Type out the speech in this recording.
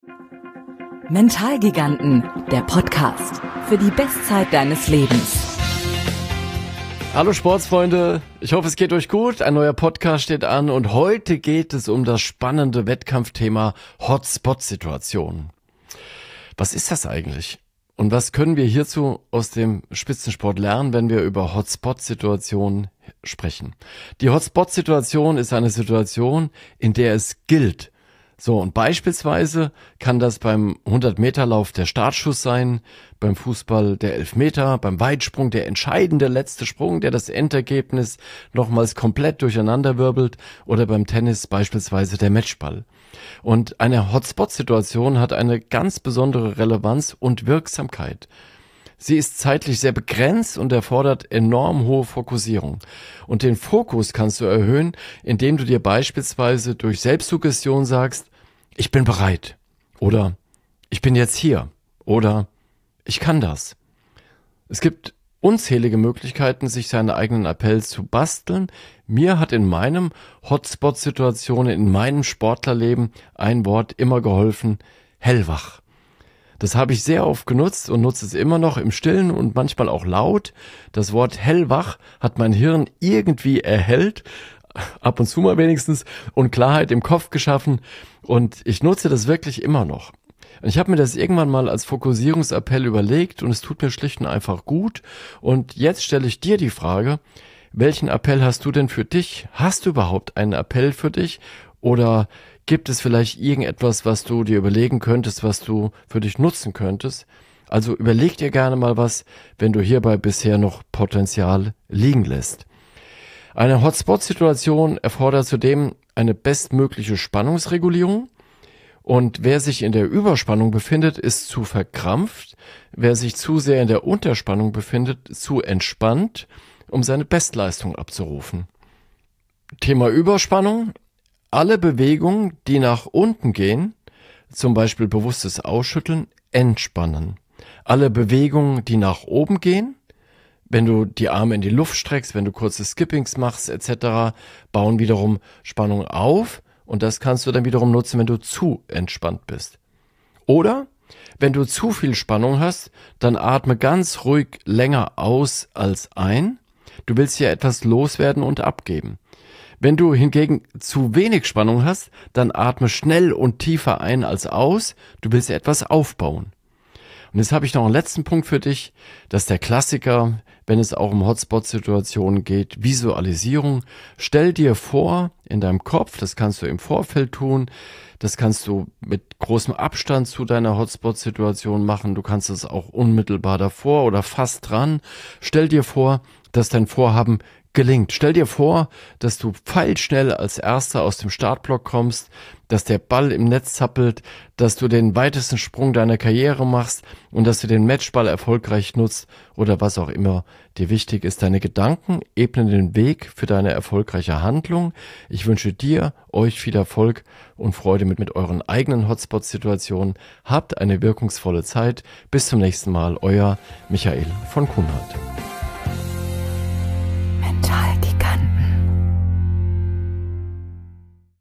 Mentalgiganten, der Podcast für die Bestzeit deines Lebens. Hallo Sportsfreunde, ich hoffe es geht euch gut, ein neuer Podcast steht an und heute geht es um das spannende Wettkampfthema Hotspot-Situation. Was ist das eigentlich? Und was können wir hierzu aus dem Spitzensport lernen, wenn wir über Hotspot-Situationen sprechen? Die Hotspot-Situation ist eine Situation, in der es gilt. So, und beispielsweise kann das beim 100-Meter-Lauf der Startschuss sein, beim Fußball der Elfmeter, beim Weitsprung der entscheidende letzte Sprung, der das Endergebnis nochmals komplett durcheinanderwirbelt, oder beim Tennis beispielsweise der Matchball. Und eine Hotspot-Situation hat eine ganz besondere Relevanz und Wirksamkeit. Sie ist zeitlich sehr begrenzt und erfordert enorm hohe Fokussierung. Und den Fokus kannst du erhöhen, indem du dir beispielsweise durch Selbstsuggestion sagst, ich bin bereit oder ich bin jetzt hier oder ich kann das. Es gibt unzählige Möglichkeiten, sich seinen eigenen Appell zu basteln. Mir hat in meinem Hotspot-Situationen, in meinem Sportlerleben ein Wort immer geholfen, hellwach. Das habe ich sehr oft genutzt und nutze es immer noch im Stillen und manchmal auch laut. Das Wort hellwach hat mein Hirn irgendwie erhellt, ab und zu mal wenigstens, und Klarheit im Kopf geschaffen. Und ich nutze das wirklich immer noch. Und ich habe mir das irgendwann mal als Fokussierungsappell überlegt und es tut mir schlicht und einfach gut. Und jetzt stelle ich dir die Frage, welchen Appell hast du denn für dich? Hast du überhaupt einen Appell für dich? Oder gibt es vielleicht irgendetwas, was du dir überlegen könntest, was du für dich nutzen könntest? Also überleg dir gerne mal was, wenn du hierbei bisher noch Potenzial liegen lässt. Eine Hotspot-Situation erfordert zudem eine bestmögliche Spannungsregulierung. Und wer sich in der Überspannung befindet, ist zu verkrampft. Wer sich zu sehr in der Unterspannung befindet, zu entspannt, um seine Bestleistung abzurufen. Thema Überspannung. Alle Bewegungen, die nach unten gehen, zum Beispiel bewusstes Ausschütteln, entspannen. Alle Bewegungen, die nach oben gehen, wenn du die Arme in die Luft streckst, wenn du kurze Skippings machst etc., bauen wiederum Spannung auf und das kannst du dann wiederum nutzen, wenn du zu entspannt bist. Oder wenn du zu viel Spannung hast, dann atme ganz ruhig länger aus als ein. Du willst hier etwas loswerden und abgeben. Wenn du hingegen zu wenig Spannung hast, dann atme schnell und tiefer ein als aus. Du willst etwas aufbauen. Und jetzt habe ich noch einen letzten Punkt für dich. Das ist der Klassiker, wenn es auch um Hotspot-Situationen geht. Visualisierung. Stell dir vor in deinem Kopf, das kannst du im Vorfeld tun, das kannst du mit großem Abstand zu deiner Hotspot-Situation machen. Du kannst es auch unmittelbar davor oder fast dran. Stell dir vor, dass dein Vorhaben gelingt. Stell dir vor, dass du pfeilschnell als Erster aus dem Startblock kommst, dass der Ball im Netz zappelt, dass du den weitesten Sprung deiner Karriere machst und dass du den Matchball erfolgreich nutzt oder was auch immer dir wichtig ist. Deine Gedanken ebnen den Weg für deine erfolgreiche Handlung. Ich wünsche dir, euch viel Erfolg und Freude mit euren eigenen Hotspot-Situationen. Habt eine wirkungsvolle Zeit. Bis zum nächsten Mal. Euer Michael von Kunert.